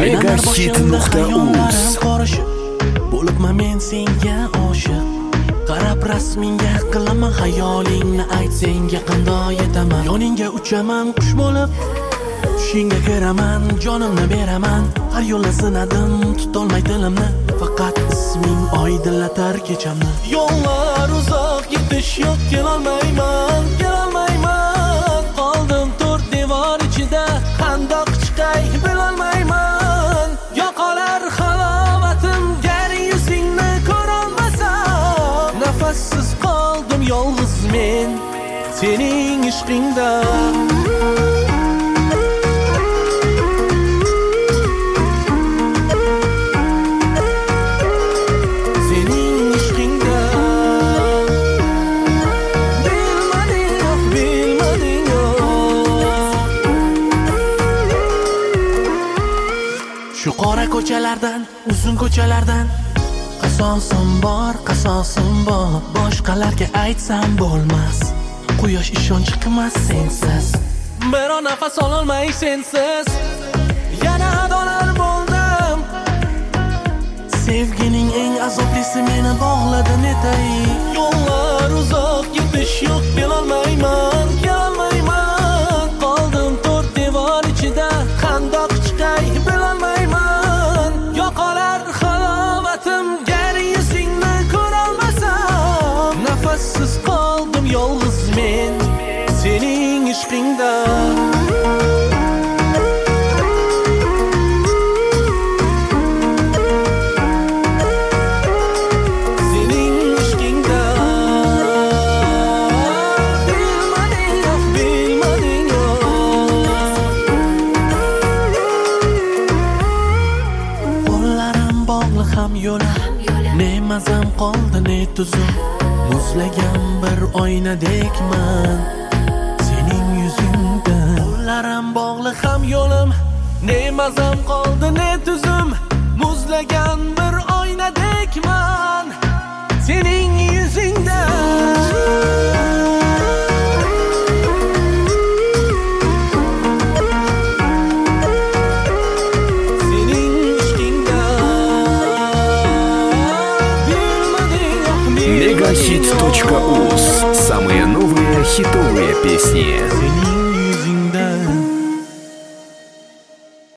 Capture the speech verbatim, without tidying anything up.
Megahit nuqta uz. Bo'libman men senga oshiq. Qarab rasmingga qilaman xayolingni ayt senga qandoq yetaman. Yoningga uchaman qush bo'lib, tushingga kiraman, jonimni beraman. Har yo'lni sinadim, tutolmay dilimni, faqat isming oydinlatar kechamni. Yo'llar uzoq, yetish yo'q, kelolmayman, kelolmayman. Qoldim to'rt devor ichida, qandoq chiqay bilolmayman. Yo'qolar halovatim, gar yuzingni ko'rolmasam. Nafassiz qoldim yolg'iz men sening ishqingda. Shu qora ko'chalardan, uzun ko'chalardan qasosim bor, qasosim bor. Boshqalarga aytsam bo'lmas, quyosh ishonch qilmas sensiz. Men nafas ololmay sensiz, yana adolar bo'ldim. Sevgining eng azoblisi meni bog'ladi netay. Yo'llar uzoq, yetish yo'q, kelolmayman, kelolmayman. Qoldim to'rt devor ichida, qandoq chiqay bilolmayman. Yo'qolar halovatim, gar yuzingni ko'rolmasam. Nafassiz qoldim yolg'iz men sening ishqingda. Ham yo'lim, ne mazam qoldi ne tuzum. Muzlagan bir oynadekman sening yuzingda. Qo'llarim bog'liq ham yo'lim, ne mazam qoldi ne tuzum. Muzlagan bir oynadekman sening yuzingda. Megahit точка уз. Самые новые хитовые песни.